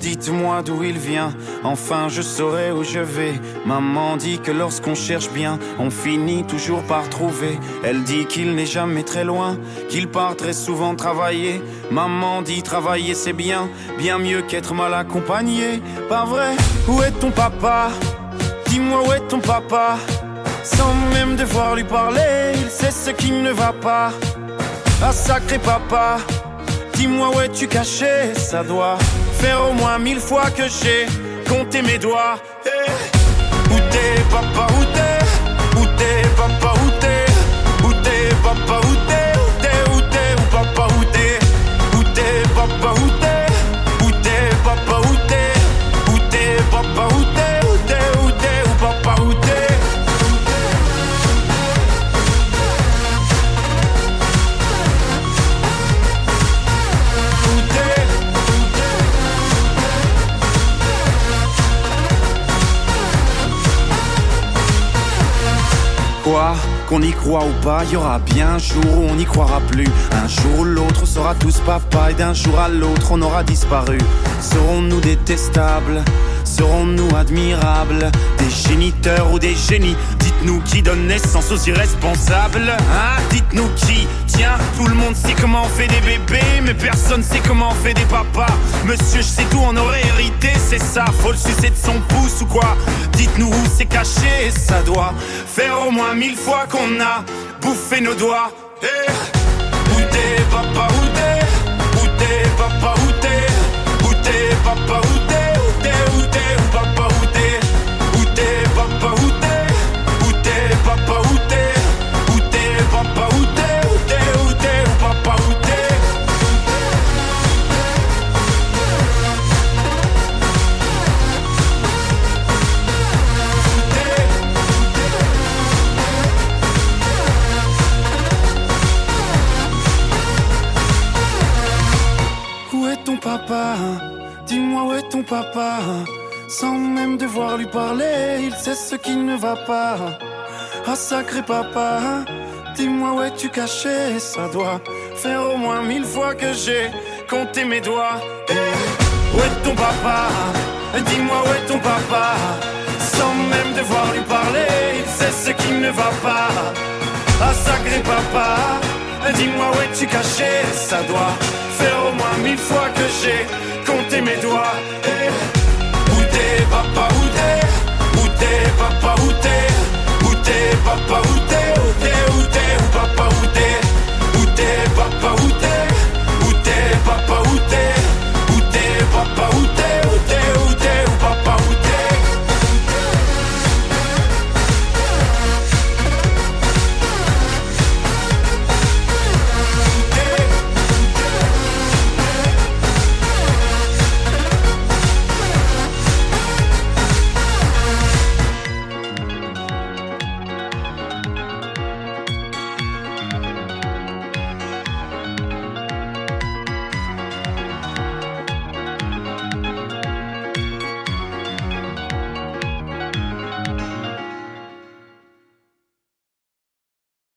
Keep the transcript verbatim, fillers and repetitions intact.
Dites-moi d'où il vient, enfin je saurai où je vais. Maman dit que lorsqu'on cherche bien, on finit toujours par trouver. Elle dit qu'il n'est jamais très loin, qu'il part très souvent travailler. Maman dit travailler c'est bien, bien mieux qu'être mal accompagné. Pas vrai? Où est ton papa? Dis-moi où est ton papa? Sans même devoir lui parler, il sait ce qui ne va pas. Ah sacré papa, dis-moi où es-tu caché? Ça doit faire au moins mille fois que j'ai compté mes doigts. Hey. Où t'es papa, où t'es? Où t'es papa, où t'es? Où t'es papa, où t'es? Où t'es, où t'es, où papa, où t'es? Où t'es papa, où t'es? Où t'es papa, où t'es? Où t'es papa, où t'es? Où t'es, où t'es, où papa, où t'es? Quoi, qu'on y croit ou pas, y aura bien un jour où on n'y croira plus. Un jour ou l'autre on sera tous papa, et d'un jour à l'autre on aura disparu. Serons-nous détestables? Serons-nous admirables? Des géniteurs ou des génies? Dites-nous qui donne naissance aux irresponsables, hein? Dites-nous qui? Tiens, tout le monde sait comment on fait des bébés, mais personne sait comment on fait des papas. Monsieur, je sais tout, on aurait hérité, c'est ça. Faut le sucer de son pouce ou quoi? Dites-nous où c'est caché, ça doit faire au moins mille fois qu'on a bouffé nos doigts. Hey. Où t'es papa, où t'es? Où t'es papa, où t'es? Où t'es papa, où t'es? Où t'es, où t'es, où papa, où t'es? Où t'es papa, où t'es? Où t'es papa, où t'es? Où t'es papa, où t'es? Où t'es, où t'es, où papa, où t'es? Où est ton papa? Dis-moi où est ton papa? Sans même devoir lui parler, il sait ce qui ne va pas. Ah sacré papa, dis-moi où es-tu caché? Ça doit faire au moins mille fois que j'ai compté mes doigts. Hey. Où est ton papa? Dis-moi où est ton papa? Sans même devoir lui parler, il sait ce qui ne va pas. Ah sacré papa, dis-moi où es-tu caché? Ça doit faire au moins mille fois que j'ai compté mes doigts.